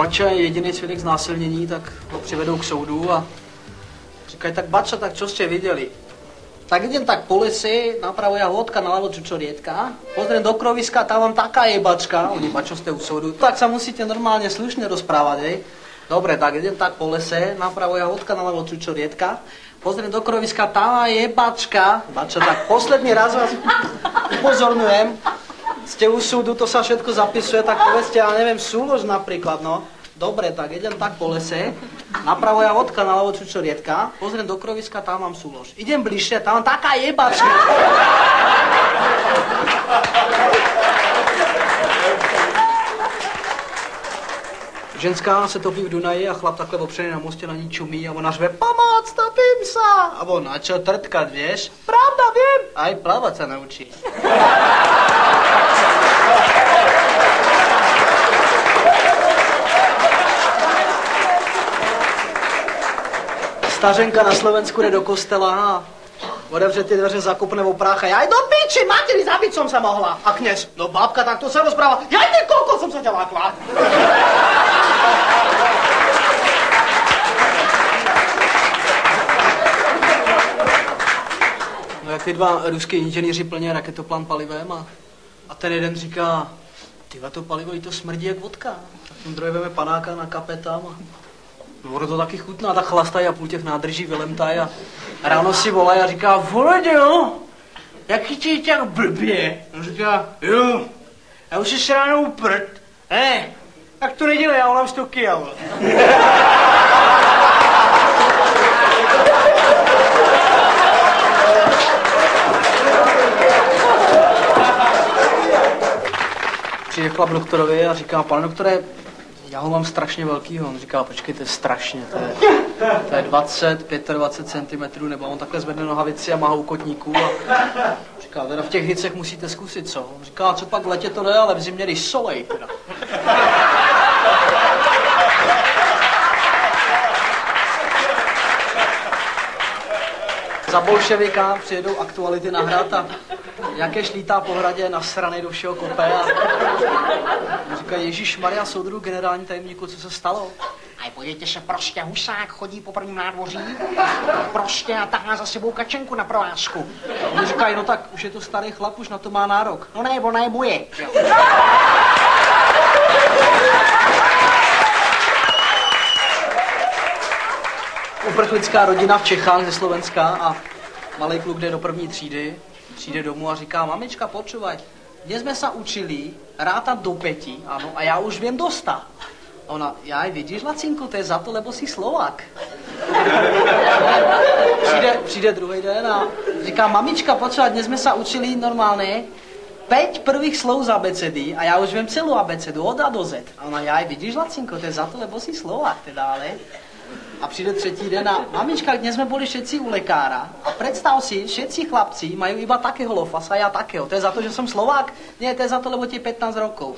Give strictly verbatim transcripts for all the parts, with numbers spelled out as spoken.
Bača je jediný svědek znásilnění, tak ho přivedou k soudu a říkají, tak Bača, tak čo ste videli? Tak idem tak po lese, napravo jahodka, naľavo čučorietka, pozriem do kroviska, tam mám taká jebačka, oni Bačo ste u soudu, tak sa musíte normálne slušne rozprávať, hej? Dobre, tak idem tak po lese, napravo jahodka, naľavo čučorietka, pozriem do kroviska, tam má jebačka, Bača, tak posledný raz vás upozorňujem, ste u súdu, to sa všetko zapisuje, tak povedzte, ja neviem, súlož napríklad, no. Dobre, tak idem tak po lese, napravo jahodka, naľavo čučorietka, pozriem do kroviska, tam mám súlož. Idem bližšie, tam mám taká jebačka. Ženská se topí v Dunaji a chlap takhle opřený na mostě na ní čumí a ona řve, pomoc, topím sa. A on, na čo trtkat, vieš? Pravda, viem. Aj plávať sa naučí. Stařenka na Slovensku jde do kostela a otevře ty dveře, zakopne v prácha. Jaj do piči, materi, zabít som sa mohla. A kněz, no bábka, tak to se rozpráva. Jaj ty koko, som sa ťa lákla. No jak ty dva ruský inženýři plně raketoplán palivem a, a ten jeden říká, tyva to palivo, to smrdí jak vodka. Tak ten druhý veme panáka na kapetám a no, ono to taky chutná, tak chlastají a půl těch nádrží vylemtají a ráno si volají a říká, Voloďo, jaký ti je tak blbě? On říká, jo, já už si s ránou prd. Ne, tak to nedělej, já volám sto kil. Přijde chlap doktorovi a říká, pane doktore, já ho mám strašně velkýho. On říká, počkejte, strašně, to je, to je dvacet, dvacet pět centimetrů, nebo on takhle zvedne nohavici a má u kotníků a říká, teda v těch hicech musíte zkusit, co? On říká, co pak v letě to jde, ale v zimě když solej, teda. Za bolševika přijedou Aktuality na hrad a jaké šlítá po hradě nasranej do všeho kope a říká, Ježíšmarja, soudru, generální tajemníku, co se stalo? A podívejte se, prostě husák chodí po prvním nádvoří, prostě a tahá za sebou kačenku na provázku. On říká, no tak už je to starý chlap, už na to má nárok. No ne, ona je buje. Uprchlická rodina v Čechách ze Slovenska a malý kluk jde do první třídy, přijde domů a říká, mamička, počúvaj, dnes jsme se učili rátat do pěti, ano, a já už vím dosta. A ona, jaj, vidíš, Lacinku, to je za to, lebo jsi Slovák. Přijde, přijde druhý den a říká, mamička, počúvaj, dnes jsme se učili normálně pět prvých slov z abecedy a já už vím celou abecedu od A do Z. A ona, jaj, vidíš, Lacinko, to je za to, lebo jsi Slovák, teda, ale... A přijde třetí den a mamička, dnes jsme byli všetci u lekára a představ si, všetci chlapci mají iba takého lofasa a já takého. To je za to, že jsem Slovák? Ne, to je za to, lebo ti je pätnásť rokov.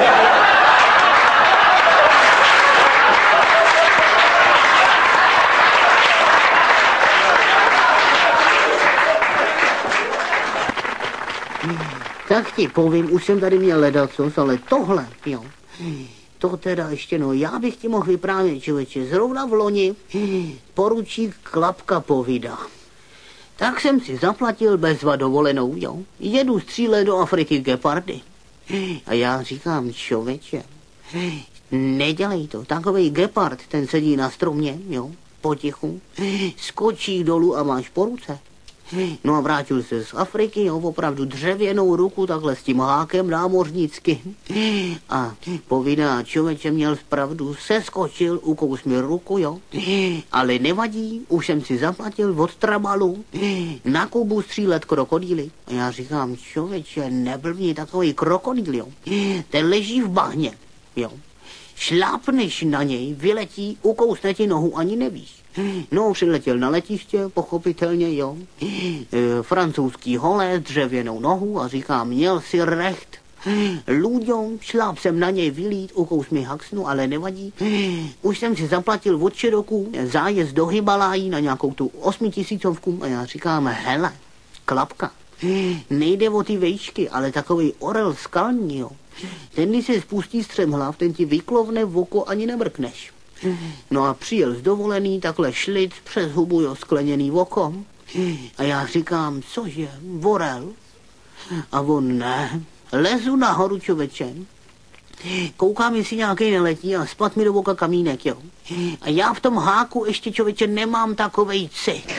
Tak ti povím, už jsem tady měl ledacos, ale tohle, jo. To teda ještě, no, já bych ti mohl vyprávět, člověče, zrovna v loni poručík Klapka povídá. Tak jsem si zaplatil bezva dovolenou, jo, jedu střílet do Afriky gepardy. A já říkám, člověče, nedělej to, takovej gepard, ten sedí na stromě, jo, potichu, skočí dolů a máš po ruce. No a vrátil se z Afriky, jo, opravdu dřevěnou ruku, takhle s tím hákem námořnicky. A povídá, člověče, měl pravdu, seskočil, ukous mi ruku, jo. Ale nevadí, už jsem si zaplatil od Trabalu na Kubu střílet krokodýly. A já říkám, člověče, neblbni, takový krokodýl, jo. Ten leží v bahně, jo. Šlápneš na něj, vyletí, ukousne ti nohu, ani nevíš. No, přiletěl na letiště, pochopitelně, jo. E, francouzský holé, dřevěnou nohu a říká, měl si recht. Lůďou, šláp jsem na něj vylít, ukous mi haxnu, ale nevadí. Už jsem si zaplatil od Čiroků zájezd do Himalají na nějakou tu osmitisícovku a já říkám, hele, Klapka, nejde o ty vejšky, ale takový orel skalní, jo. Ten, když se spustí střemhlav, ten ti vyklovne v oko, ani nemrkneš. No a přijel z dovolený, takhle šlic přes hubu, jo, skleněný oko. A já říkám, cože, vorel? A on ne, lezu nahoru, čověče. Koukám, jestli nějaký neletí a spad mi do oka kamínek, jo. A já v tom háku ještě, čověče, nemám takovej cit.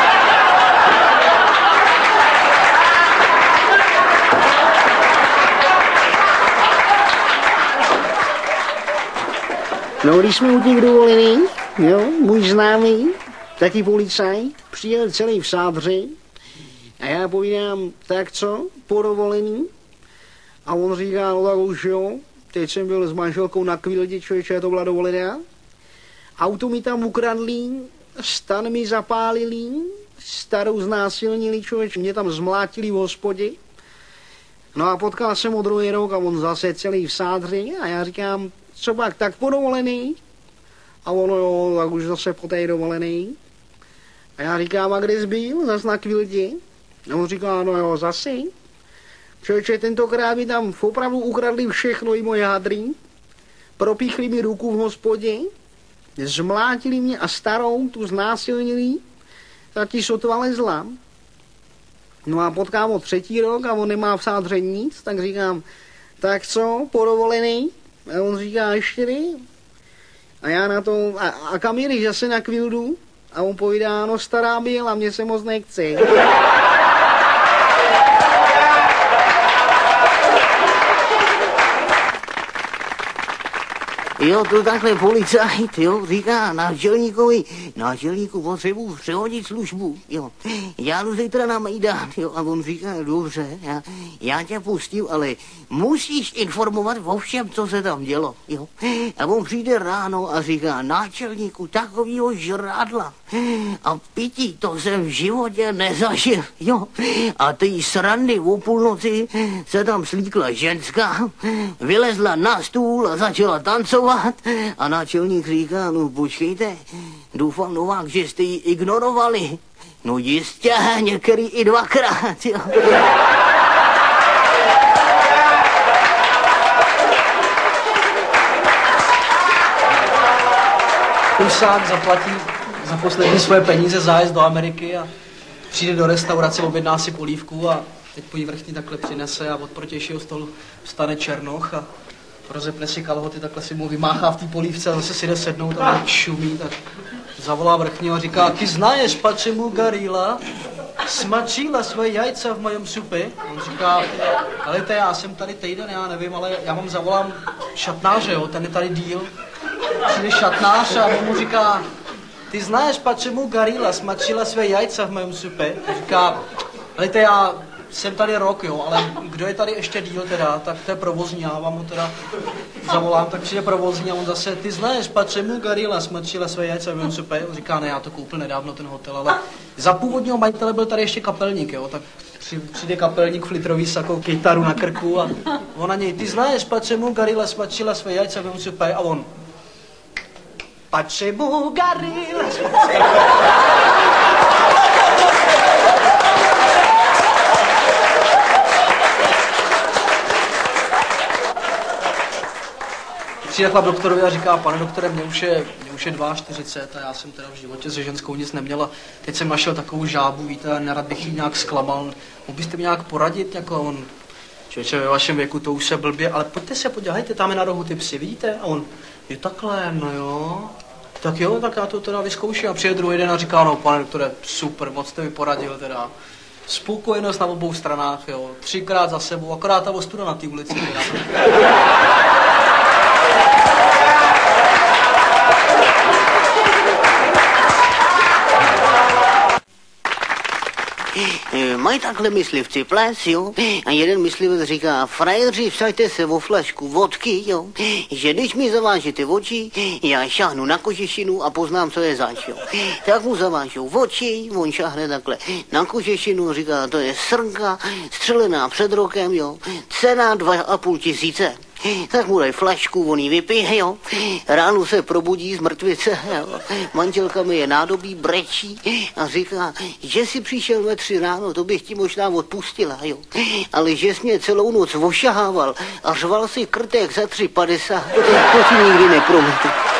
No, když jsme u těch dovolených, jo, můj známý, taky policajt, přijel celý v sádři a já povídám, tak co, po dovolený? A on říká, no tak už jo, teď jsem byl s manželkou na Kvildě, člověče, to byla dovolená. Auto mi tam ukradli, stan mi zapálili, starou znásilnili, člověče, mě tam zmlátili v hospodě. No a potkal jsem ho druhý rok a on zase celý v sádři a já říkám, co pak, tak po dovolený? A ono jo, tak už zase po té dovolený. A já říkám, a kde jsi byl? Zas na Kvildě? A on říká, no jo, zase. Člověče, tentokrát mi tam opravdu ukradli všechno, i moje hadry. Propíchli mi ruku v hospodě, zmlátili mě a starou tu znásilnili, tak ti sotva lezla. No a potkám ho třetí rok a on nemá v sádře nic, tak říkám, tak co, po dovolený? A on říká, ještě ne. A já na to, a, a kam jedeš, zase na Kvildu? A on povídá, no stará byl a mě se moc nechce. Jo, to takhle policajt, jo, říká náčelníkovi, náčelníku potřebuji přehodit službu, jo. Já jdu zítra na Majdán, jo, a on říká, dobře, já, já tě pustím, ale musíš informovat o všem, co se tam dělo, jo. A on přijde ráno a říká, náčelníku, takovýho žrádla a pití, to jsem v životě nezažil, jo. A ty srandy o půlnoci se tam slíkla ženská, vylezla na stůl a začala tancovat. A náčelník říká, no počkejte, doufám Novák, že jste ji ignorovali. No jistě, některý i dvakrát, jo. Husák zaplatí za poslední svoje peníze zájezd do Ameriky a přijde do restaurace, objedná si polívku a teď po jí vrchní takhle přinese a od protějšího stolu vstane Černoch a rozepne si kalhoty, takhle si mu vymáchá v té polívce a zase si jde sednout a šumí, tak zavolá vrchního a říká, ty znáš, pačemu Garila smačila svoje jajca v mojom supě? On říká, ale to já jsem tady týden, já nevím, ale já vám zavolám šatnáře, jo, ten je tady díl. Přijde šatnář a on mu říká, ty znáš, pačemu Garila smačila své jajca v mojom supě? On říká, ale to já jsem tady rok, jo, ale kdo je tady ještě díl teda, tak to je provozní, já vám ho teda zavolám, tak přijde provozní a on zase, ty znáš, pačemu Garila smačila své jajce v mojom supě? On říká, ne, já to koupil nedávno ten hotel, ale za původního majitele byl tady ještě kapelník, jo, tak přijde kapelník v litrový sakou kytaru na krku a on na něj, ty znáš, pačemu Garila smačila své jajce v mojom supě? A on, pačemu Garila přijde chlap doktorovi a říká, pane doktore, mě už je, mě už je čtyřicet dva a já jsem teda v životě se ženskou nic neměla. Teď jsem našel takovou žábu, víte, nerad bych jí nějak zklamal. Mohl byste mi nějak poradit, jako on, člověče, ve vašem věku to už se blbě, ale pojďte se podívejte, tam je na rohu ty psy, vidíte? A on, je takhle, no jo. Tak jo, tak já to teda vyzkouším a přijde druhý den a říká, no pane doktore, super, moc jste mi poradil teda. Spokojenost na obou stranách, jo, třikrát za sebou, akorát ta ostuda na té ulici teda. Mají takhle myslivci ples, jo, a jeden myslivec říká, frajeři, vsaďte se o flašku vodky, jo, že když mi zavážete oči, já šáhnu na kožešinu a poznám, co je zač, jo. Tak mu zavážou oči, on šáhne takhle na kožešinu, říká, to je srnka, střelená před rokem, jo, cena dva a půl tisíce. Tak mu daj flašku, on ji vypije, jo. Ráno se probudí z mrtvice, jo. Manželka mi je nádobí, brečí a říká, že si přišel ve tři ráno, to bych ti možná odpustila, jo. Ale že jsi mě celou noc ošahával a řval si krtek za tři padesát, to, to ti nikdy nepromiňte.